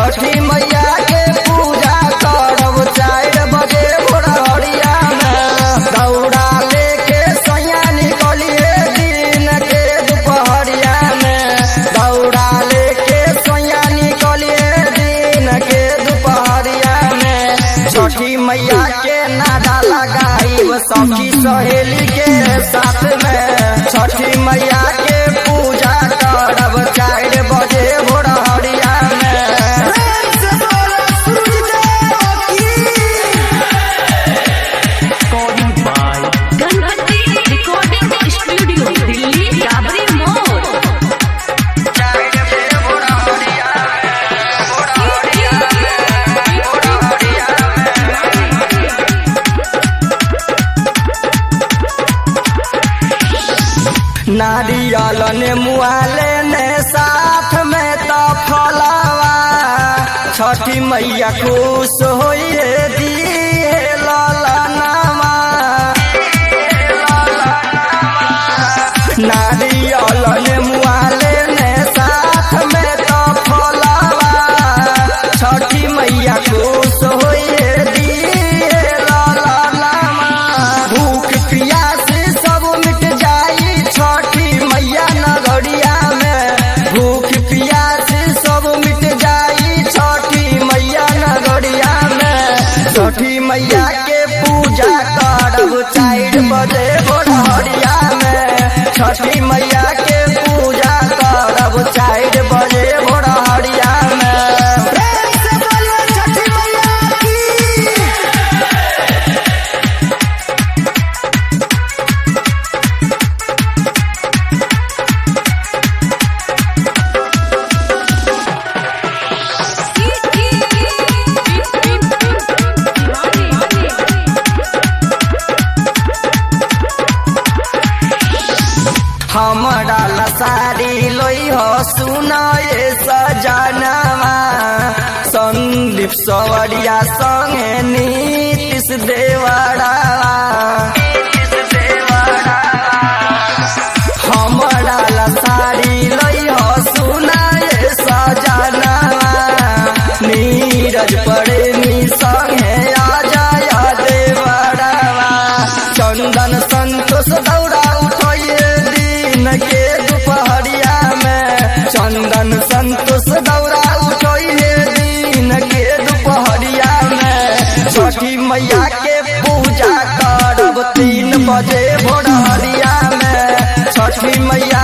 छठी मैया के पूजा करब 4 बजे भोरहरिया में। दौड़ा लेके सैया निकलिए दिन के दुपहरिया में। दौड़ा लेके सैया निकलिए दिन के दुपहरिया में। छठी मैया के नारा लगाई सखी सहेली के साथ में। छठी मैया के पूजा करब 4 बजे भोरहरिया में। Ganpati recording studio Delhi Dabri Mor. नारियल ने मुआले ने साथ में तो फलवा। छठी मैया खुश होइए दिए ललनवा। नारियल ने मुआले ने साथ में तो फलवा। छठी मैया खुश होइए दिए ललनवा। भूख प्यास सब मिट जाई छठी मैया नगरिया में। भूख प्यास सब मिट जाई छठी मैया नगरिया में। छठी मैया के पूजा करब 4 बजे भोरहरिया में। छठी मैया के पूजा करब 4 बजे भोरहरिया में। हमरा ला साड़ी लोई हो सुनाए सजनवा। संदीप सवरिया संगे नीतीश देवड़ा। हमरा ला साड़ी लोई हो सुनाए सजनवा। नीरज प्रेमी संगे आजा देवड़वा। चंदन संतोष दौड़ा उठिए दिन के दुपहरिया में। चंदन संतोष दौड़ा उठिए दिन के दुपहरिया में। छठी मैया के पूजा करब 3 बजे भोरहरिया में। छठी मैया